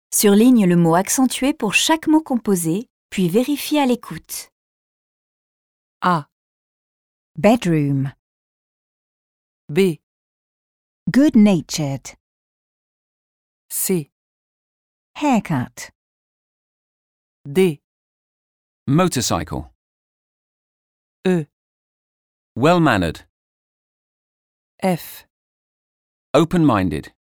Surligne le mot accentué pour chaque mot composé, puis vérifie à l'écoute. A, bedroom, B, good-natured, C, haircut, D, motorcycle, E, well-mannered, F, open-minded.